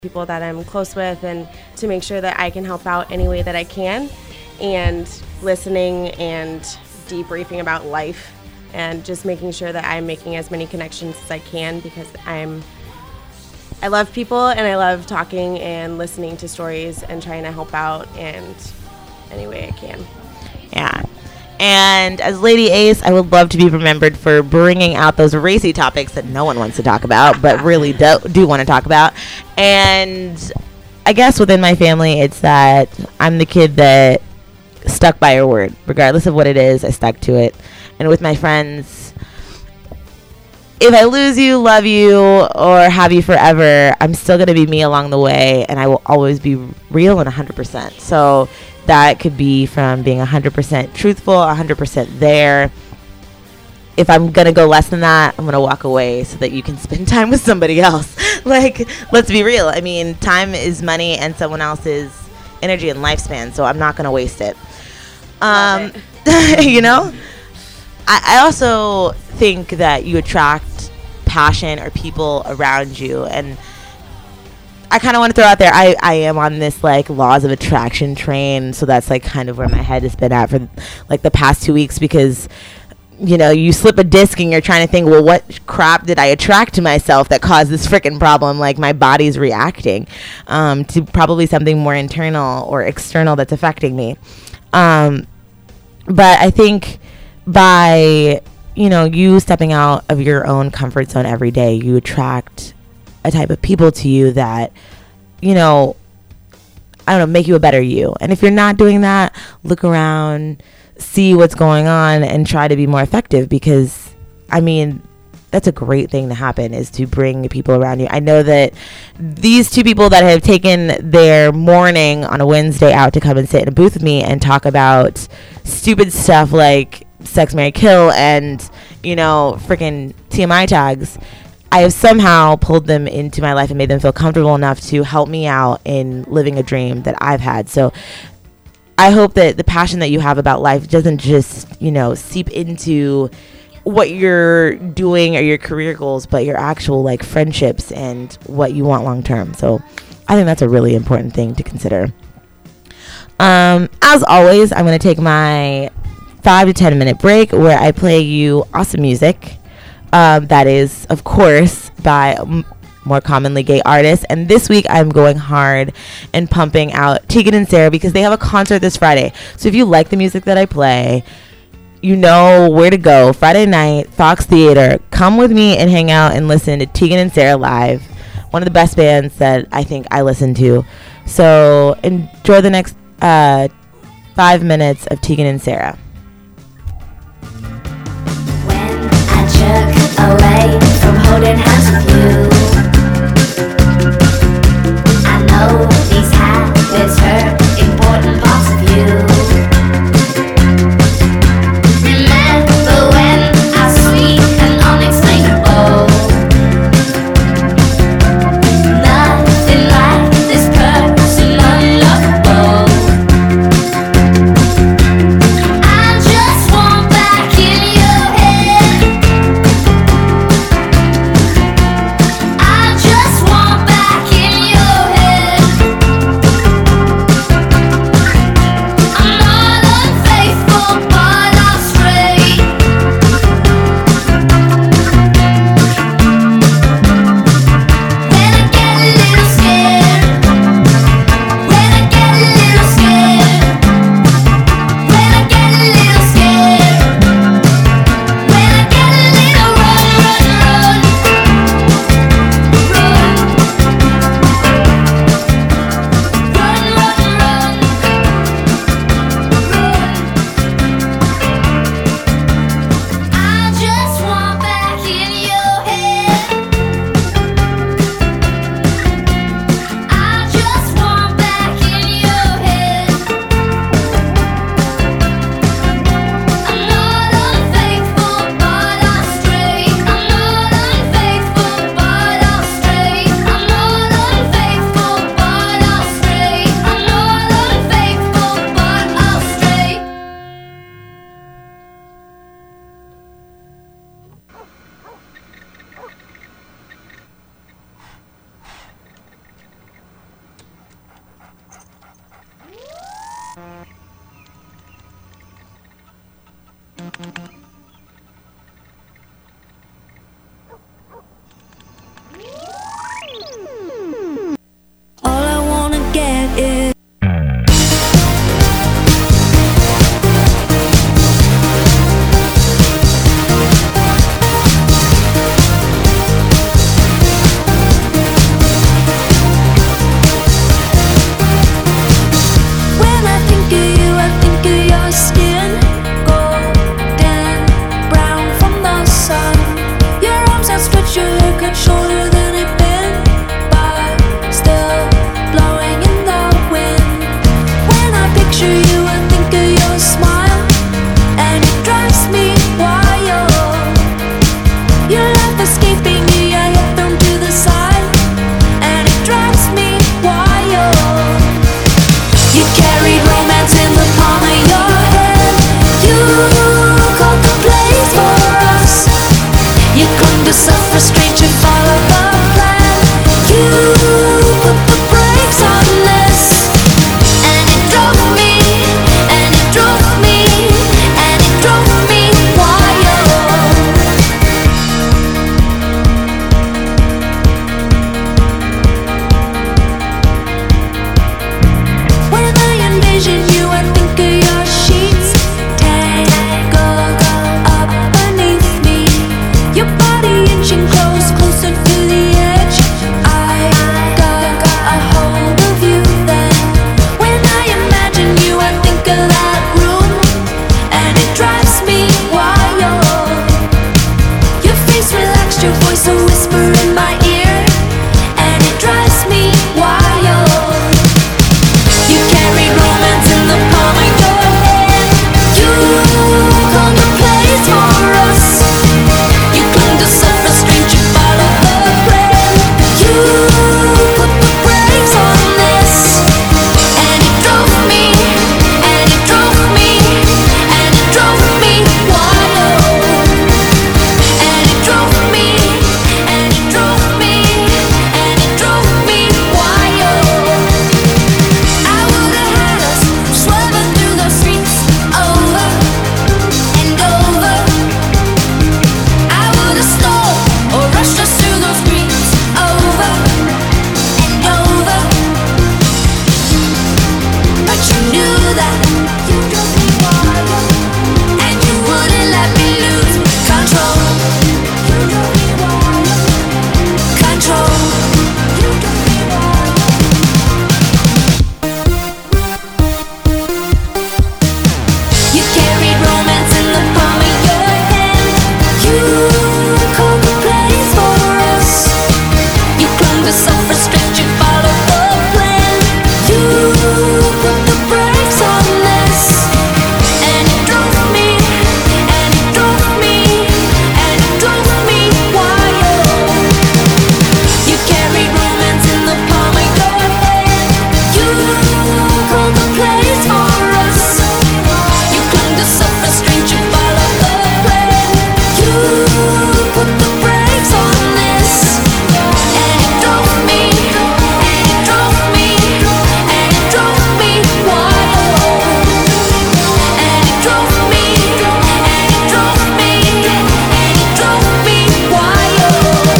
people that I'm close with and to make sure that I can help out any way that I can, and listening and debriefing about life and just making sure that I'm making as many connections as I can, because I love people and I love talking and listening to stories and trying to help out in any way I can. Yeah. And as Lady Ace, I would love to be remembered for bringing out those racy topics that no one wants to talk about, but really do want to talk about. And I guess within my family, it's that I'm the kid that stuck by her word. Regardless of what it is, I stuck to it. And with my friends, if I lose you, love you, or have you forever, I'm still going to be me along the way, and I will always be real and 100%. So that could be from being 100% truthful, 100% there. If I'm going to go less than that, I'm going to walk away so that you can spend time with somebody else. Like, let's be real. I mean, time is money and someone else's energy and lifespan, so I'm not going to waste it. You know? I also think that you attract passion or people around you, and I kind of want to throw out there, I am on this like laws of attraction train, so that's like kind of where my head has been at for like the past 2 weeks, because you know, you slip a disc and you're trying to think, well, what crap did I attract to myself that caused this freaking problem? Like, my body's reacting to probably something more internal or external that's affecting me. But I think by, you know, you stepping out of your own comfort zone every day, you attract a type of people to you that, you know, I don't know, make you a better you. And if you're not doing that, look around, see what's going on, and try to be more effective, because, I mean, that's a great thing to happen, is to bring people around you. I know that these two people that have taken their morning on a Wednesday out to come and sit in a booth with me and talk about stupid stuff like sex, marry, kill, and, you know, freaking TMI tags, I have somehow pulled them into my life and made them feel comfortable enough to help me out in living a dream that I've had. So I hope that the passion that you have about life doesn't just, you know, seep into what you're doing or your career goals, but your actual like friendships and what you want long term. So I think that's a really important thing to consider. As always, I'm going to take my 5 to 10 minute break where I play you awesome music. That is, of course, by more commonly gay artists. And this week I'm going hard and pumping out Tegan and Sara, because they have a concert this Friday. So if you like the music that I play, you know where to go. Friday night, Fox Theater. Come with me and hang out and listen to Tegan and Sara live. One of the best bands that I think I listen to. So enjoy the next 5 minutes of Tegan and Sara. When I jerk away from holding hands with you, I know these habits hurt important parts of you. Remember when I sweet and unexplainable, nothing like this person unlovable. I just want back in your head. envision you, I think of your sheets. Tangled up beneath me, your body inching closer to the edge. I got a hold of you then. When I imagine you, I think of that room, and it drives me wild. Your face relaxed, your voice a whisper in my ear, and it drives me wild. You carry romance in the palm of your hand. You called the place for us. You clung to surface strength, you followed the plan. You put the brakes on this, and it drove me, and it drove me, and it drove me wild. And it drove me, and it drove me, and it drove me wild. I would have had us swerving through those streets over and over. I would have stole or rushed us through those streets over and over. But you knew that you drove me wild, and you wouldn't let me lose control. You drove me wild, control. You drove me wild. You carried romance in the palm of your hand. You called the place for us. You clung to self-restraint, you followed the plan. You put the brakes on this, and it drove me, and it drove me, and it drove me wild. You carried romance in the palm of your hand. You called the place for us. You clung to self-restraint, you followed the plan. You put the brakes on this, and it drove me, and it drove me, and it drove me wild. And it drove me, and it drove me, and it drove me wild.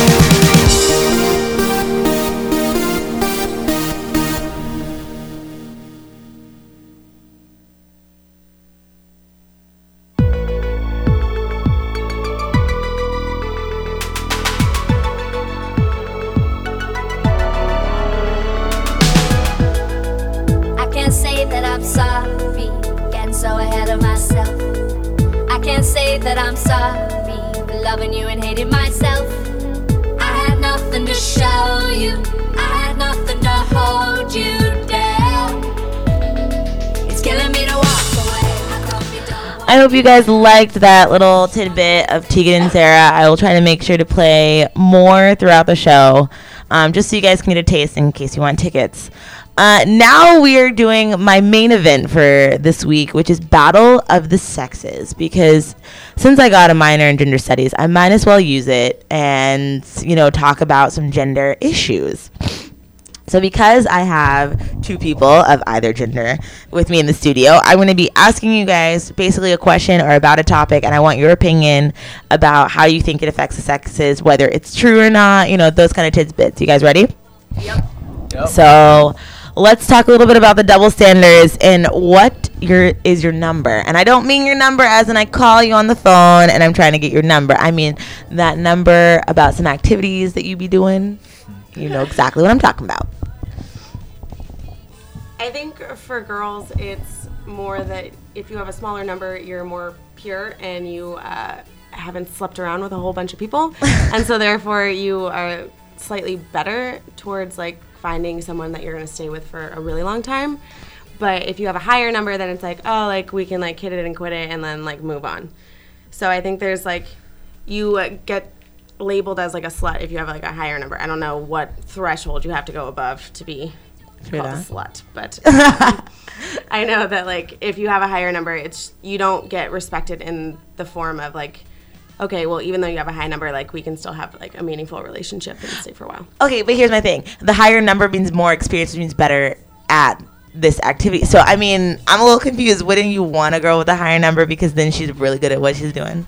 I can't say that I'm sorry, getting so ahead of myself. I can't say that I'm sorry for loving you and hating myself. I had nothing to show you, I had nothing to hold you down. It's killing me to walk away. I hope you don't. I hope you guys liked that little tidbit of Tegan and Sarah. I will try to make sure to play more throughout the show, just so you guys can get a taste in case you want tickets. Now we are doing my main event for this week, which is Battle of the Sexes, because since I got a minor in gender studies, I might as well use it and, talk about some gender issues. So because I have two people of either gender with me in the studio, I'm going to be asking you guys basically a question or about a topic, and I want your opinion about how you think it affects the sexes, whether it's true or not, those kind of tidbits. You guys ready? Yep. So let's talk a little bit about the double standards and what is your number. And I don't mean your number as in I call you on the phone and I'm trying to get your number. I mean that number about some activities that you be doing. You know exactly what I'm talking about. I think for girls, it's more that if you have a smaller number, you're more pure and you haven't slept around with a whole bunch of people. And so therefore you are slightly better towards like finding someone that you're going to stay with for a really long time. But if you have a higher number, then it's like, oh, like we can like hit it and quit it and then like move on. So I think there's like, you get labeled as like a slut if you have like a higher number. I don't know what threshold you have to go above to be called a slut, but I know that like if you have a higher number, it's you don't get respected in the form of like, okay, well, even though you have a high number, like we can still have like a meaningful relationship and stay for a while. Okay, but here's my thing. The higher number means more experience, which means better at this activity. So, I mean, I'm a little confused. Wouldn't you want a girl with a higher number because then she's really good at what she's doing?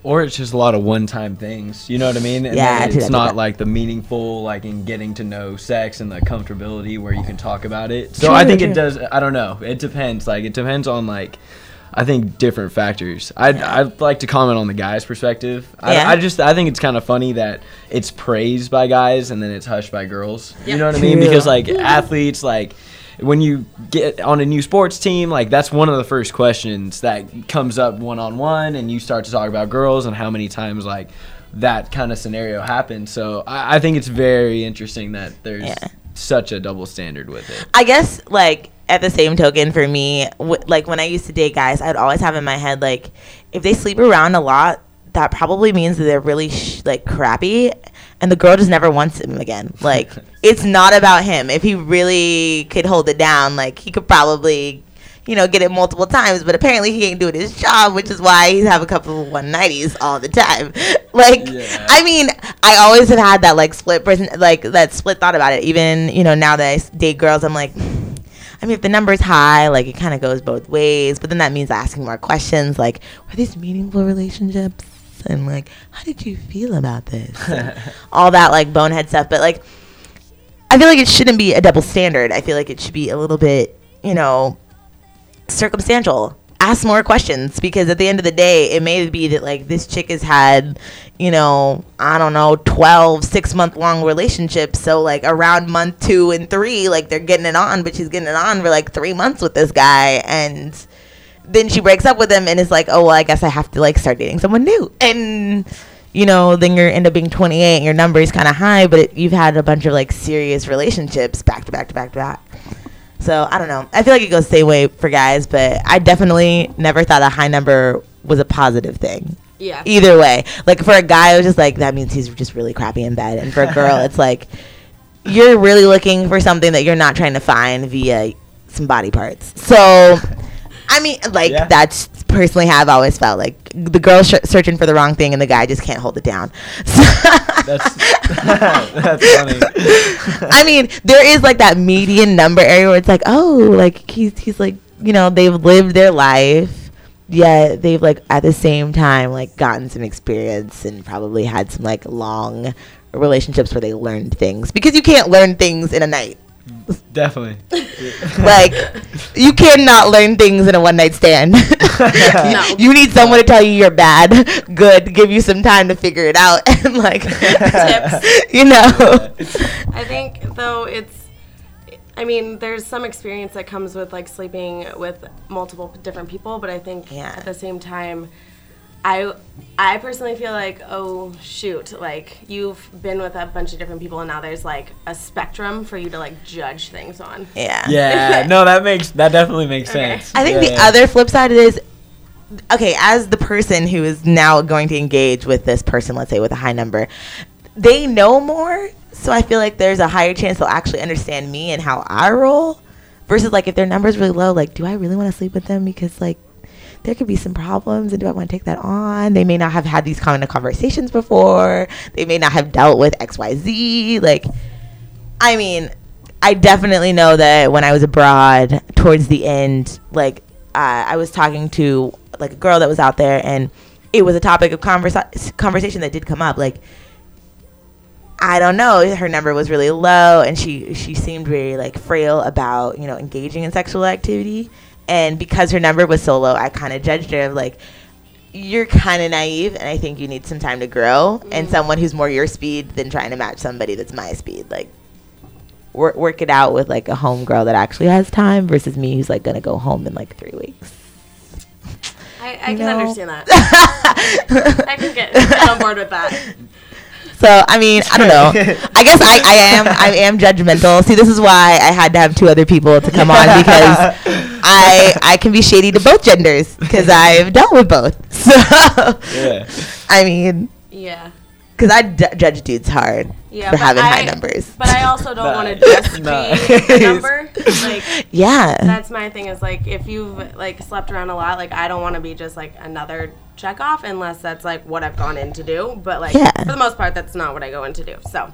Or it's just a lot of one-time things. You know what I mean? And Yeah, I do it's that, not like the meaningful, like in getting to know sex and the comfortability where you can talk about it. So True, I think true. it does. I don't know. It depends. Like it depends on like, I think different factors. I'd like to comment on the guy's perspective. Yeah. I think it's kind of funny that it's praised by guys and then it's hushed by girls. You know what I mean? True. Because like athletes, like when you get on a new sports team, like that's one of the first questions that comes up one-on-one, and you start to talk about girls and how many times like that kind of scenario happens. So I think it's very interesting that there's such a double standard with it. I guess, like, at the same token, for me, like, when I used to date guys, I'd always have in my head, like, if they sleep around a lot, that probably means that they're really, like, crappy, and the girl just never wants him again. Like, it's not about him. If he really could hold it down, like, he could probably, you know, get it multiple times, but apparently he ain't doing his job, which is why he's have a couple of 190s all the time. Like, I mean, I always have had that, like, split person, like, that split thought about it. Even, you know, now that I date girls, I'm like, I mean, if the number's high, like, it kind of goes both ways, but then that means asking more questions, like, were these meaningful relationships? And, like, how did you feel about this? And all that, like, bonehead stuff. But, like, I feel like it shouldn't be a double standard. I feel like it should be a little bit, you know, circumstantial. Ask more questions, because at the end of the day, it may be that, like, this chick has had, you know, I don't know, 12 6-month-long relationships. So, like, around month 2 and 3, like, they're getting it on, but she's getting it on for, like, 3 months with this guy. And then she breaks up with him and is like, oh, well, I guess I have to, like, start dating someone new. And, you know, then you end up being 28 and your number is kind of high, but you've had a bunch of, like, serious relationships back to back to back to back. So, I don't know. I feel like it goes the same way for guys, but I definitely never thought a high number was a positive thing. Yeah. Either way. Like, for a guy, it was just like, that means he's just really crappy in bed. And for a girl, it's like, you're really looking for something that you're not trying to find via some body parts. So, I mean, like, that's personally how I've always felt. Like, the girl's searching for the wrong thing and the guy just can't hold it down. That's funny. I mean, there is, like, that median number area where it's like, oh, like, he's like, you know, they've lived their life, yet they've, like, at the same time, like, gotten some experience and probably had some, like, long relationships where they learned things. Because you can't learn things in a night. Definitely. Like, you cannot learn things in a one-night stand. No. You need someone to tell you you're bad, good, give you some time to figure it out, and, like, Tips. you know. I think, though, I mean, there's some experience that comes with, like, sleeping with multiple different people, but I think at the same time, I personally feel like, oh, shoot, like, you've been with a bunch of different people, and now there's, like, a spectrum for you to, like, judge things on. Yeah. Yeah. No, that definitely makes sense. I think the other flip side of it is, okay, as the person who is now going to engage with this person, let's say with a high number, they know more, so I feel like there's a higher chance they'll actually understand me and how I roll, versus, like, if their number's really low, like, do I really want to sleep with them? Because, like, there could be some problems, and do I want to take that on? They may not have had these kind of conversations before. They may not have dealt with XYZ. Like, I mean, I definitely know that when I was abroad towards the end, like, I was talking to, like, a girl that was out there, and it was a topic of conversation that did come up. Like, I don't know, her number was really low, and she seemed very, like, frail about, you know, engaging in sexual activity. And because her number was so low, I kind of judged her, like, you're kind of naive, and I think you need some time to grow, and someone who's more your speed than trying to match somebody that's my speed. Like, work it out with, like, a homegirl that actually has time versus me who's, like, going to go home in, like, 3 weeks. I can understand that. I can get on board with that. So, I mean, I don't know. I guess I am judgmental. See, this is why I had to have 2 other people to come on, because I can be shady to both genders, because I've dealt with both. So, I mean, because I judge dudes hard for having high numbers. But I also don't want to just be a number. Like, that's my thing, is, like, if you've, like, slept around a lot, like, I don't want to be just, like, another check off, unless that's, like, what I've gone in to do. But, like, for the most part, that's not what I go in to do. So,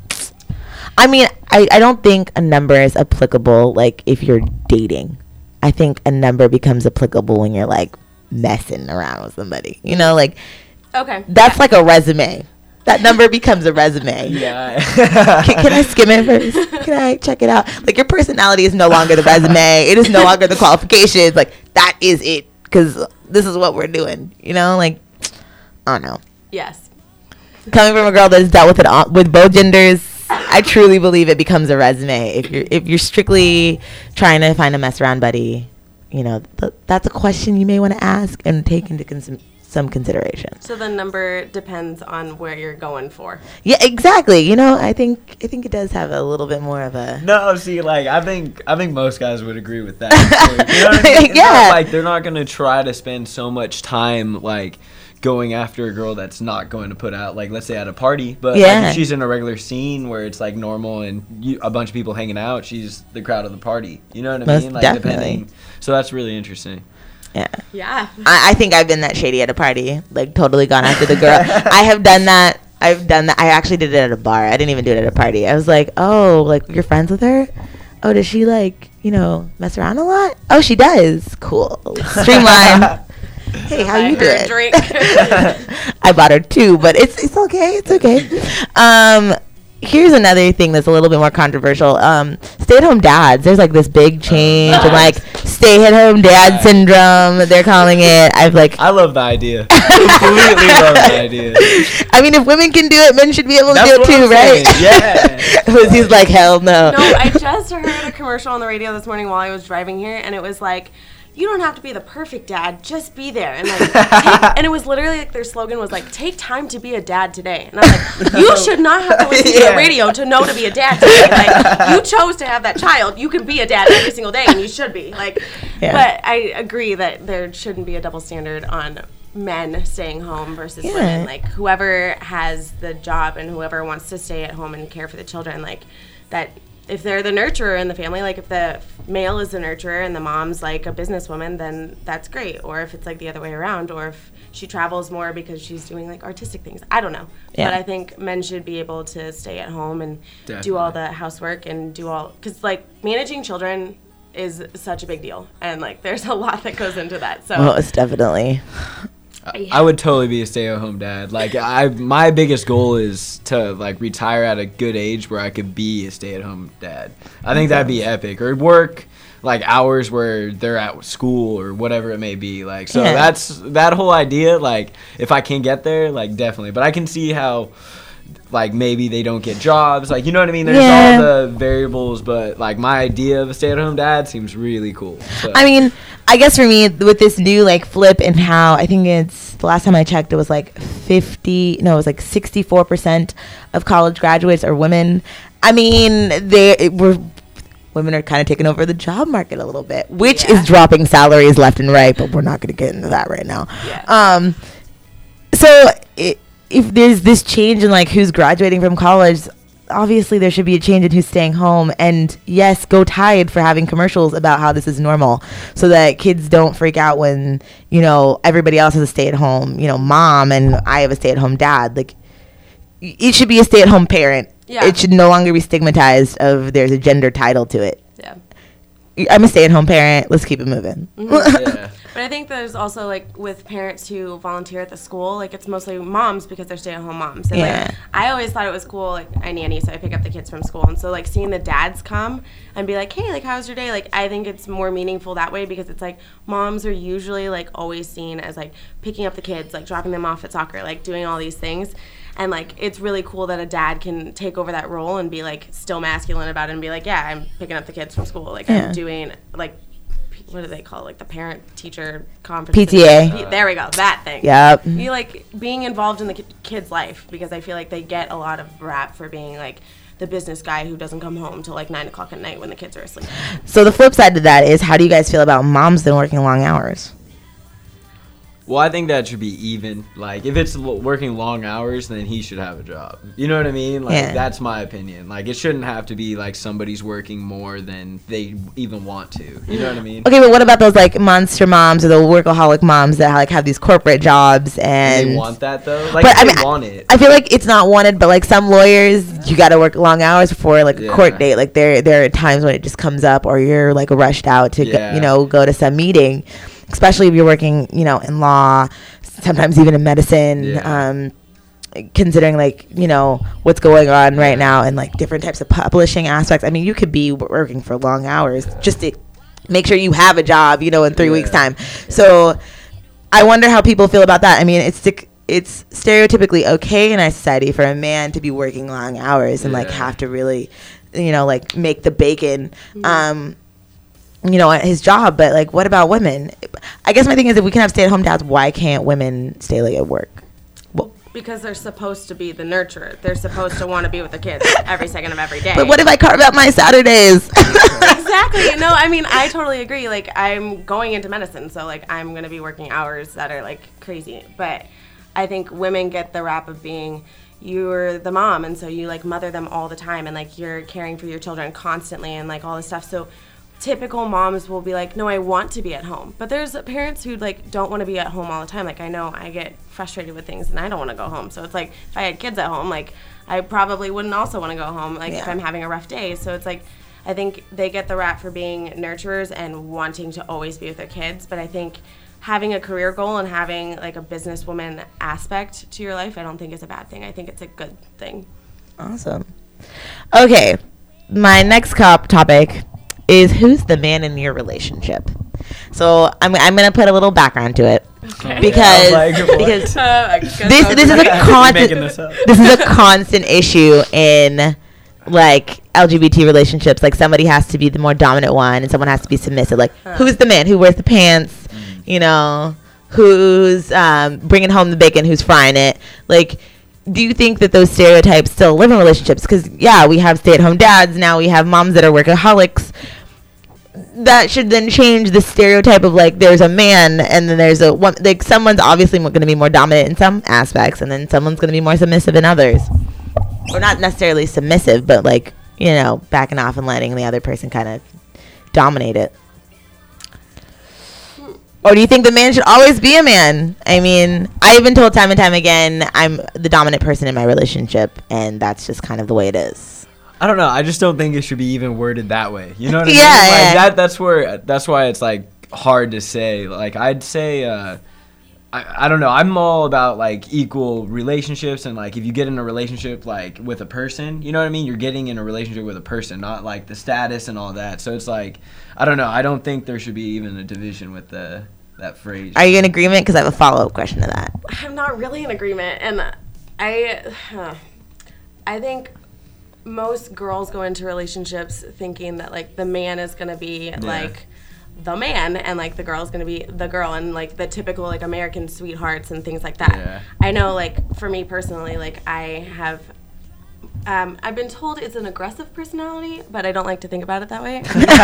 I mean, I don't think a number is applicable, like, if you're dating. I think a number becomes applicable when you're, like, messing around with somebody. You know, like, Okay. That's like a resume. That number becomes a resume. Yeah. Can I skim it first? Can I check it out? Like, your personality is no longer the resume. It is no longer the qualifications. Like, that is it. Because this is what we're doing. You know? Like, I don't know. Yes. Coming from a girl that has dealt with it with both genders, I truly believe it becomes a resume. If you're strictly trying to find a mess around buddy, you know, that's a question you may want to ask and take into some consideration. So the number depends on where you're going for. Yeah, exactly. You know, I think it does have a little bit more of a. No, see, like I think most guys would agree with that. Like, you know what I mean? It's Yeah. not like they're not gonna try to spend so much time like going after a girl that's not going to put out, like, let's say at a party, but like, Yeah. if she's in a regular scene where it's like normal and a bunch of people hanging out, she's the crowd of the party. You know what I Most mean? Like definitely. depending. So that's really interesting. Yeah. Yeah. I think I've been that shady at a party, like totally gone after the girl. I have done that. I actually did it at a bar. I didn't even do it at a party. I was like, oh, like, you're friends with her? Oh, does she, like, you know, mess around a lot? Oh, she does. Cool. Streamline. Hey, how Buy you her a doing? drink. I bought her 2, but it's okay. It's okay. Here's another thing that's a little bit more controversial. Stay-at-home dads. There's like this big change and like stay-at-home dad syndrome. They're calling it. I love the idea. Completely love the idea. I mean, if women can do it, men should be able to That's do it what too, I'm right? saying. Yeah. He's like, hell no. No, I just heard a commercial on the radio this morning while I was driving here, and it was like, you don't have to be the perfect dad, just be there. And like, and it was literally like their slogan was like, take time to be a dad today. And I'm like, you should not have to listen to the radio to know to be a dad today. Like, you chose to have that child. You can be a dad every single day, and you should be. Like, Yeah. but I agree that there shouldn't be a double standard on men staying home versus Yeah. women. Like, whoever has the job and whoever wants to stay at home and care for the children, like, that if they're the nurturer in the family, like if the male is the nurturer and the mom's like a businesswoman, then that's great. Or if it's like the other way around, or if she travels more because she's doing like artistic things. I don't know. Yeah. But I think men should be able to stay at home and do all the housework and do all, because like managing children is such a big deal. And like there's a lot that goes into that. So Most definitely. I would totally be a stay-at-home dad. Like, my biggest goal is to like retire at a good age where I could be a stay-at-home dad. I think that'd be epic. Or work like hours where they're at school or whatever it may be. Like, so Yeah. that's that whole idea. Like, if I can get there, like definitely. But I can see how, like, maybe they don't get jobs. Like, you know what I mean? There's Yeah. all the variables, but like my idea of a stay-at-home dad seems really cool. So. I mean, I guess for me, with this new like flip and how I think it's the last time I checked, it was like 64% of college graduates are women. I mean, women are kind of taking over the job market a little bit, which Yeah. is dropping salaries left and right, but we're not going to get into that right now. Yeah. So if there's this change in like who's graduating from college, obviously there should be a change in who's staying home. And yes, go Tide for having commercials about how this is normal, so that kids don't freak out when, you know, everybody else has a stay-at-home, you know, mom, and I have a stay-at-home dad. Like, it should be a stay-at-home parent. Yeah. It should no longer be stigmatized of there's a gender title to it. Yeah. I'm a stay-at-home parent. Let's keep it moving. Yeah. But I think there's also like with parents who volunteer at the school, like it's mostly moms because they're stay-at-home moms. And Yeah. like I always thought it was cool. Like I nanny, so I pick up the kids from school, and so like seeing the dads come and be like, "Hey, like how's your day?" Like I think it's more meaningful that way because it's like moms are usually like always seen as like picking up the kids, like dropping them off at soccer, like doing all these things. And like it's really cool that a dad can take over that role and be like still masculine about it and be like, "Yeah, I'm picking up the kids from school. Like Yeah. I'm doing like." What do they call it? Like the parent-teacher conference? PTA. There we go. That thing. Yep. You like being involved in the kid's life because I feel like they get a lot of rap for being like the business guy who doesn't come home till like 9 o'clock at night when the kids are asleep. So the flip side to that is, how do you guys feel about moms then working long hours? Well, I think that should be even. Like, if it's working long hours, then he should have a job. You know what I mean? Like, Yeah. that's my opinion. Like, it shouldn't have to be like somebody's working more than they even want to. You know what I mean? Okay, but what about those like monster moms or the workaholic moms that like have these corporate jobs and They want that though. Like, But if I they mean, want it. I feel like it's not wanted, but like some lawyers, you got to work long hours before like a Yeah. court date. Like there are times when it just comes up, or you're like rushed out to Yeah. go to some meeting. especially if you're working, you know, in law, sometimes even in medicine. Yeah. Considering like, you know, what's going on right now and like different types of publishing aspects. I mean, you could be working for long hours just to make sure you have a job, you know, in 3 weeks time. So I wonder how people feel about that. I mean, it's stereotypically okay in our society for a man to be working long hours and like have to really, you know, like make the bacon, you know, at his job. But like, what about women? I guess my thing is, if we can have stay-at-home dads, why can't women stay late at work? Because they're supposed to be the nurturer. They're supposed to want to be with the kids every second of every day. But what if I carve out my Saturdays? Exactly. No, I mean, I totally agree. Like, I'm going into medicine, so, like, I'm going to be working hours that are, like, crazy. But I think women get the rap of being, you're the mom, and so you, like, mother them all the time, and, like, you're caring for your children constantly and, like, all this stuff. So typical moms will be like, no, I want to be at home. But there's parents who, like, don't want to be at home all the time. Like, I know I get frustrated with things, and I don't want to go home. So it's like, if I had kids at home, like, I probably wouldn't also want to go home, like, if I'm having a rough day. So it's like, I think they get the rap for being nurturers and wanting to always be with their kids. But I think having a career goal and having, like, a businesswoman aspect to your life, I don't think is a bad thing. I think it's a good thing. Awesome. Okay, my next topic is, who's the man in your relationship? So I'm gonna put a little background to it, because this is a constant issue in like LGBT relationships. Like, somebody has to be the more dominant one, and someone has to be submissive. Like, who's the man? Who wears the pants? You know, who's bringing home the bacon? Who's frying it? Like, do you think that those stereotypes still live in relationships? Because, yeah, we have stay-at-home dads. Now we have moms that are workaholics. That should then change the stereotype of, like, there's a man and then there's like, someone's obviously going to be more dominant in some aspects, and then someone's going to be more submissive in others. Or not necessarily submissive, but, like, you know, backing off and letting the other person kind of dominate it. Or do you think the man should always be a man? I mean, I've been told time and time again I'm the dominant person in my relationship, and that's just kind of the way it is. I don't know. I just don't think it should be even worded that way. You know what I mean? Yeah, Like, that's why it's, like, hard to say. Like, I'd say, I don't know. I'm all about, like, equal relationships, and, like, if you get in a relationship, like, with a person, you know what I mean? You're getting in a relationship with a person, not, like, the status and all that. So it's like, I don't know. I don't think there should be even a division with that phrase. Are you in agreement? Because I have a follow-up question to that. I'm not really in agreement, and I think most girls go into relationships thinking that, like, the man is going to be, like, the man, and, like, the girl is going to be the girl, and, like, the typical, like, American sweethearts and things like that. Yeah. I know, like, for me personally, like, I have, I've been told it's an aggressive personality, but I don't like to think about it that way.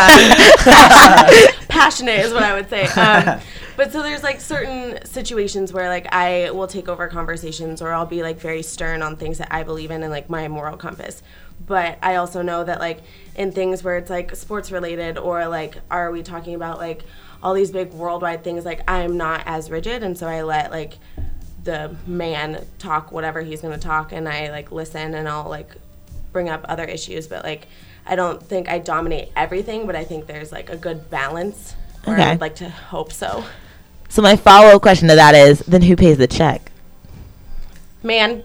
Passionate is what I would say. But so there's, like, certain situations where, like, I will take over conversations, or I'll be, like, very stern on things that I believe in and, like, my moral compass. But I also know that, like, in things where it's, like, sports related, or, like, are we talking about, like, all these big worldwide things, like, I'm not as rigid, and so I let, like, the man talk whatever he's going to talk, and I, like, listen, and I'll, like, bring up other issues. But, like, I don't think I dominate everything, but I think there's, like, a good balance, or I would like to hope so. So my follow-up question to that is, then who pays the check? Man.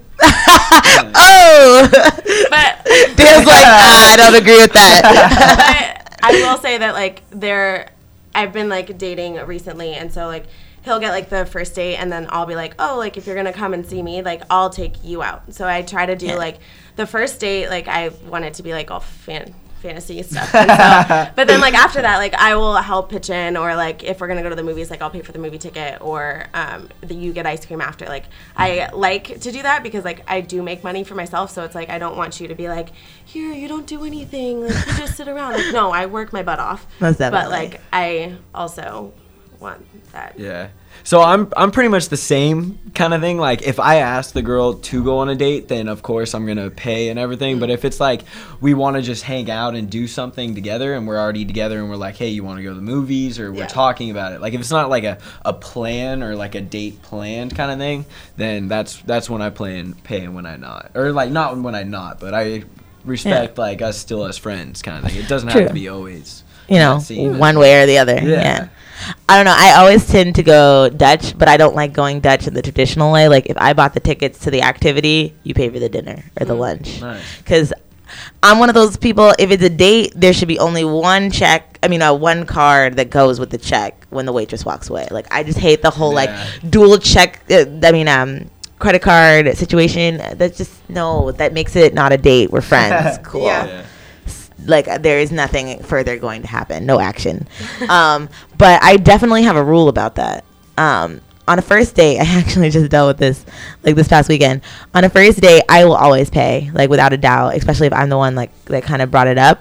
Oh! But Dan's like, I don't agree with that. But I will say that, like, I've been, like, dating recently, and so, like, he'll get, like, the first date, and then I'll be like, oh, like, if you're gonna come and see me, like, I'll take you out. So I try to do, like, the first date, like, I want it to be, like, all fantasy stuff. And so, but then, like, after that, like, I will help pitch in, or, like, if we're gonna go to the movies, like, I'll pay for the movie ticket, or you get ice cream after. Like, I like to do that because, like, I do make money for myself, so it's like, I don't want you to be like, here, you don't do anything, like, you just sit around. Like, no, I work my butt off. Most definitely. But, like, I also want that. Yeah. So I'm pretty much the same kind of thing. Like, if I ask the girl to go on a date, then of course I'm gonna pay and everything. But if it's like we want to just hang out and do something together, and we're already together, and we're like, hey, you want to go to the movies, or we're talking about it. Like, if it's not like a plan, or like a date planned kind of thing, then that's when I pay and when I not, or like not when I not, but I respect like us still as friends kind of thing. It doesn't have to be always. you know, That's even. one way or the other. Yeah. Yeah. I don't know. I always tend to go Dutch, but I don't like going Dutch in the traditional way. Like, if I bought the tickets to the activity, you pay for the dinner or the lunch. Nice. Because I'm one of those people, if it's a date, there should be only one one card that goes with the check when the waitress walks away. Like, I just hate the whole, like, dual check, credit card situation. That's just, no, that makes it not a date. We're friends. Cool. Yeah. Like, there is nothing further going to happen. No action. But I definitely have a rule about that. On a first date, I actually just dealt with this, like, this past weekend. On a first date, I will always pay, like, without a doubt, especially if I'm the one, like, that kind of brought it up.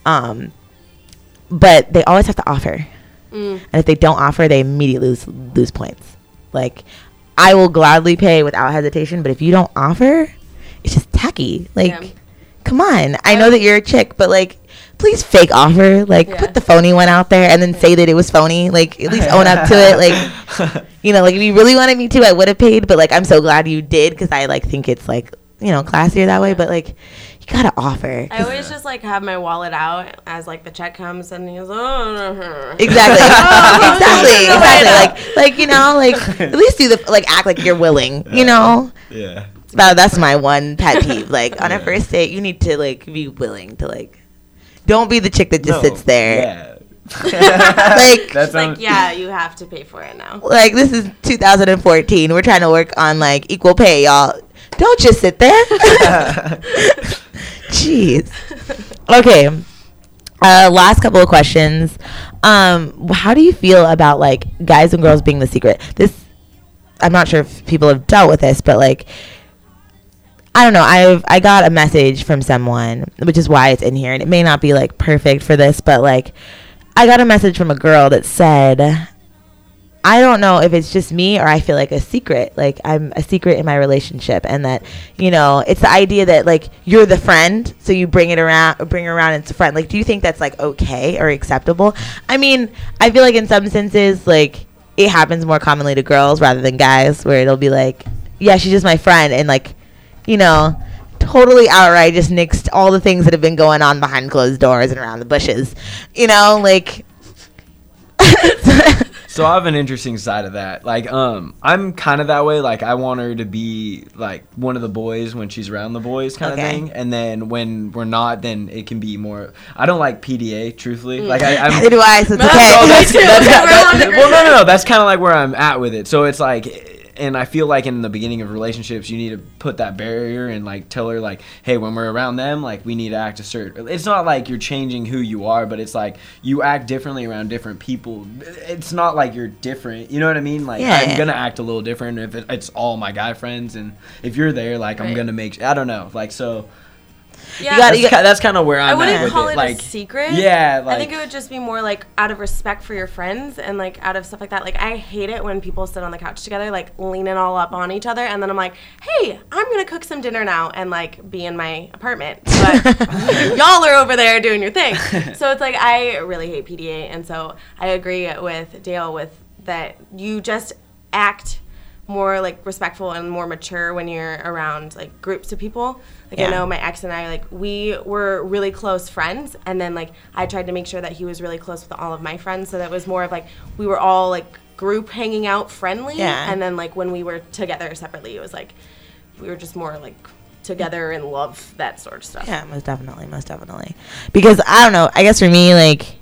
But they always have to offer. And if they don't offer, they immediately lose points. Like, I will gladly pay without hesitation, but if you don't offer, it's just tacky. Like, come on. I know that you're a chick, but, like, please fake offer. Like, put the phony one out there and then say that it was phony. Like, at least own up to it. Like, you know, like, if you really wanted me to, I would have paid. But, like, I'm so glad you did because I, like, think it's, like, you know, classier that way. But, like, you got to offer. I always just, like, have my wallet out as, like, the check comes and he goes, oh. Exactly. Exactly. Like, you know, like, at least do the, like, act like you're willing, you know? Yeah. That's my one pet peeve. Like, on a first date, you need to, like, be willing to, like, don't be the chick that just sits there. Yeah. Like, That's Like, yeah, you have to pay for it now. like, this is 2014. We're trying to work on, like, equal pay, y'all. Don't just sit there. Jeez. Okay. Last couple of questions. How do you feel about, like, guys and girls being the secret? This, I'm not sure if people have dealt with this, but, like, I don't know. I got a message from someone, which is why it's in here, and it may not be, like, perfect for this, but, like, I got a message from a girl that said, I don't know if it's just me or I feel like a secret. Like, I'm a secret in my relationship, and that, you know, it's the idea that, like, you're the friend, so you bring her around as a friend. Like, do you think that's, like, okay or acceptable? I mean, I feel like in some senses, like, it happens more commonly to girls rather than guys, where it'll be like, yeah, she's just my friend, and, like, you know, totally outright just nixed all the things that have been going on behind closed doors and around the bushes. You know, like. So I have an interesting side of that. Like, I'm kind of that way. Like, I want her to be, like, one of the boys when she's around the boys kind of thing. And then when we're not, then it can be more. I don't like PDA, truthfully. Like, I'm. Neither do I, so it's No, okay. Well, no. That's kind of like where I'm at with it. So it's like. And I feel like in the beginning of relationships, you need to put that barrier and, like, tell her, like, hey, when we're around them, like, we need to act a certain. It's not like you're changing who you are, but it's like you act differently around different people. It's not like you're different. You know what I mean? Like, I'm going to act a little different if it's all my guy friends. And if you're there, like, I'm going to make. I don't know. Like, so. Yeah, That's kind of where I'm I at wouldn't with call it. it Like, a secret. Yeah. Like, I think it would just be more like out of respect for your friends and like out of stuff like that. Like, I hate it when people sit on the couch together, like leaning all up on each other, and then I'm like, hey, I'm gonna cook some dinner now and like be in my apartment, but y'all are over there doing your thing. So it's like, I really hate PDA, and so I agree with Dale with that. You just act more like respectful and more mature when you're around like groups of people. Like, I know my ex and I, like, we were really close friends, and then like I tried to make sure that he was really close with all of my friends, so that was more of like we were all like group hanging out friendly. And then like when we were together separately, it was like we were just more like together and love, that sort of stuff. Yeah, most definitely. Because I don't know, I guess for me, like,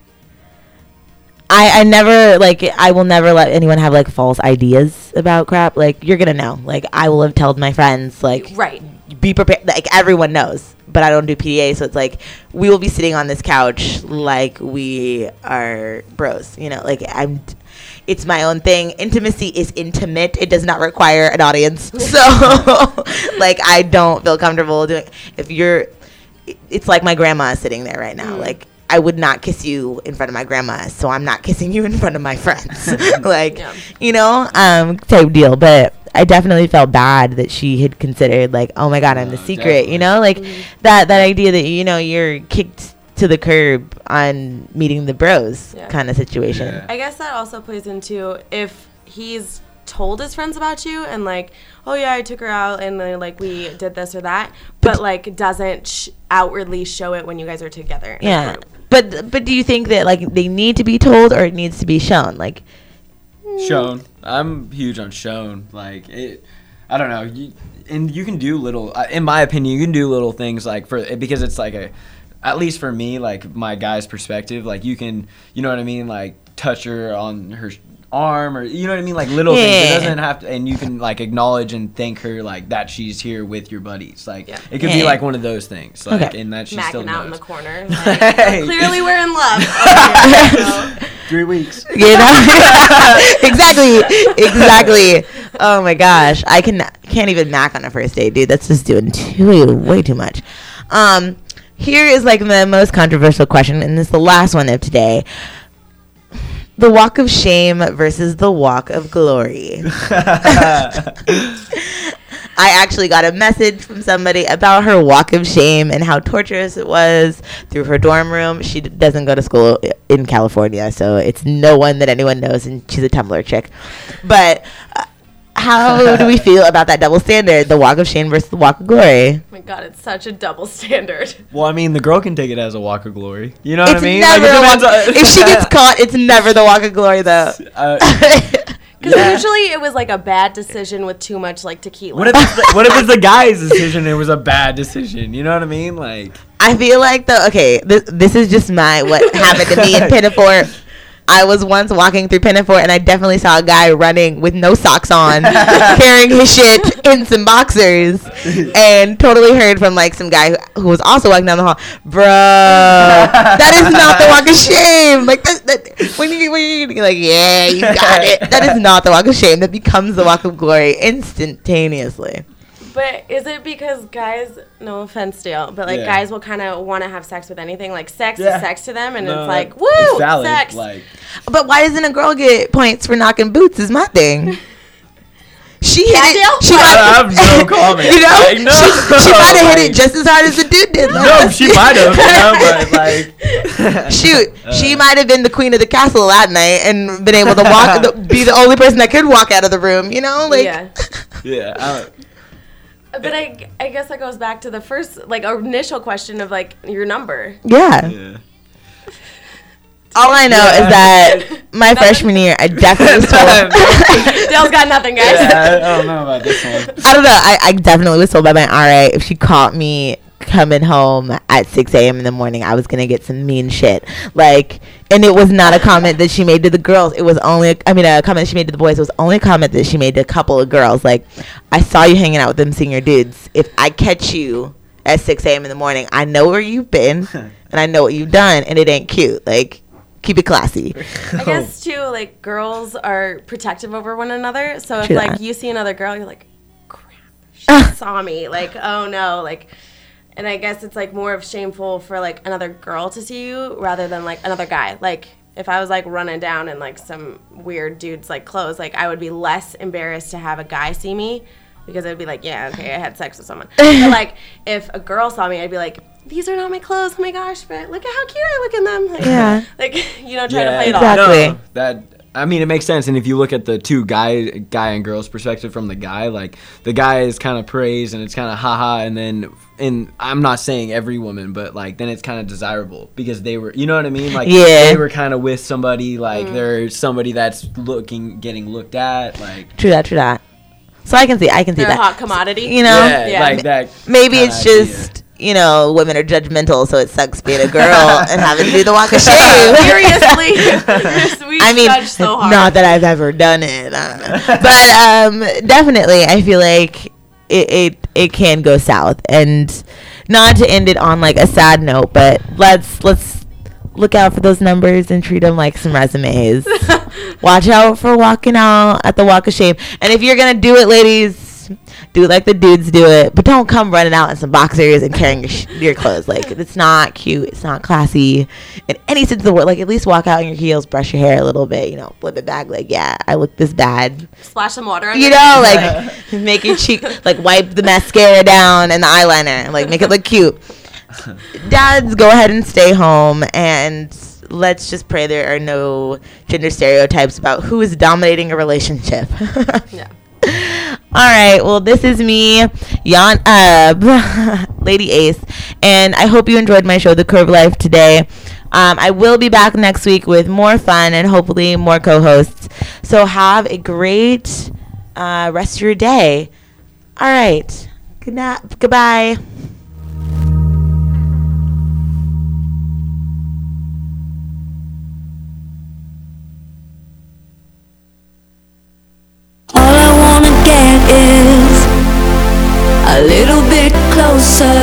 I never, like, I will never let anyone have, like, false ideas about crap. Like, you're gonna know. Like, I will have told my friends, like, Right. be prepared. Like, everyone knows. But I don't do PDA, so it's like, we will be sitting on this couch like we are bros. You know, like, it's my own thing. Intimacy is intimate. It does not require an audience. So, like, I don't feel comfortable doing, it's like my grandma is sitting there right now. Like, I would not kiss you in front of my grandma, so I'm not kissing you in front of my friends. Like, you know, type deal. But I definitely felt bad that she had considered, like, oh my God, I'm the secret, definitely. you know? Like, that idea that, you know, you're kicked to the curb on meeting the bros kind of situation. Yeah. I guess that also plays into if he's told his friends about you and like, oh yeah, I took her out and like we did this or that, but like doesn't outwardly show it when you guys are together in a group. But do you think that like they need to be told or it needs to be shown? Like Shown. I'm huge on shown. Like it, I don't know. And you can do little. In my opinion, you can do little things like because it's like at least for me, like my guy's perspective. Like you can, you know what I mean? Like touch her on her arm, or you know what I mean? Like little things. It doesn't have to, and you can like acknowledge and thank her like that she's here with your buddies. Like it could be like one of those things. Like and that she still Macking knows. out in the corner. Like, clearly we're in love. Okay, 3 weeks. you know? exactly. Oh my gosh, I can't even mac on a first date, dude. That's just doing way too much. Here is like the most controversial question, and this is the last one of today. The walk of shame versus the walk of glory. I actually got a message from somebody about her walk of shame and how torturous it was through her dorm room. She doesn't go to school in California, so it's no one that anyone knows, and she's a Tumblr chick. But how do we feel about that double standard, the walk of shame versus the walk of glory? Oh my God, it's such a double standard. Well, I mean, the girl can take it as a walk of glory. You know what I mean? Never Like, if she gets caught, it's never the walk of glory, though. Because usually it was like a bad decision with too much like tequila. What if it's the guy's decision and it was a bad decision? You know what I mean? Like, I feel like this is just what happened to me in Pinafore. I was once walking through Pinafore and I definitely saw a guy running with no socks on, carrying his shit in some boxers, and totally heard from like some guy who was also walking down the hall, bruh, that is not the walk of shame. Like that when you're like, yeah, you got it. That is not the walk of shame. That becomes the walk of glory instantaneously. But is it because guys, no offense, Dale, but like guys will kind of want to have sex with anything? Like sex is sex to them, and it's like, woo, it's valid, sex. Like, but why doesn't a girl get points for knocking boots? Is my thing. She hit it. She I have no comment. You know, like, no, she might have hit it just as hard as the dude did. No, she might have. You know, but like, shoot, she might have been the queen of the castle that night and been able to be the only person that could walk out of the room. You know, like yeah. But I guess that goes back to the first, like, initial question of, like, your number. Yeah. All I know is that my freshman year, I definitely was told. Dale's got nothing, guys. Yeah, I don't know about this one. I don't know. I definitely was told by my RA if she caught me coming home at 6 a.m. in the morning, I was gonna get some mean shit. Like, and it was not a comment that she made to the girls. It was only, a comment she made to the boys. It was only a comment that she made to a couple of girls. Like, I saw you hanging out with them senior dudes. If I catch you at 6 a.m. in the morning, I know where you've been and I know what you've done, and it ain't cute. Like, keep it classy. I guess too, like, girls are protective over one another. So if True like that. you see another girl, you're like, crap, she saw me. Like, oh no, like. And I guess it's, like, more of shameful for, like, another girl to see you rather than, like, another guy. Like, if I was, like, running down in, like, some weird dude's, like, clothes, like, I would be less embarrassed to have a guy see me because I'd be like, yeah, okay, I had sex with someone. But, like, if a girl saw me, I'd be like, these are not my clothes. Oh, my gosh, but look at how cute I look in them. Like, Yeah. Like, you know, try to play it exactly. off. No, that, I mean, it makes sense. And if you look at the two guy and girl's perspective from the guy, like, the guy is kind of praised and it's kind of haha, and then, and I'm not saying every woman, but, like, then it's kind of desirable because they were, you know what I mean? Like, Yeah. they were kind of with somebody, like, there's somebody that's getting looked at, like. True that. So I can see They're a that. hot commodity. You know? Yeah, like that. Maybe kinda it's idea. just, you know, women are judgmental, so it sucks being a girl and having to do the walk of shame. Seriously. We I mean, judge so hard. not that I've ever done it, but definitely, I feel like it can go south. And not to end it on like a sad note, but let's look out for those numbers and treat them like some resumes. Watch out for walking out at the walk of shame. And if you're gonna do it, ladies, do it like the dudes do it, but don't come running out in some boxers and carrying your clothes. Like, it's not cute, it's not classy in any sense of the word. Like, at least walk out in your heels, brush your hair a little bit, you know, flip it back. Like, yeah, I look this bad, Splash some water on you your know, like make your cheek, like wipe the mascara down and the eyeliner, and like make it look cute. Dads, go ahead and stay home, and let's just pray there are no gender stereotypes about who is dominating a relationship. Yeah. right. Well, this is me, Lady Ace, and I hope you enjoyed my show, The Curve Life, today. I will be back next week with more fun and hopefully more co-hosts. So have a great rest of your day. All right. Good night. Goodbye. All I wanna get is a little bit closer.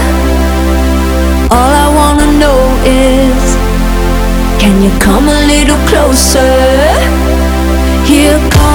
All I wanna know is, can you come a little closer? Here comes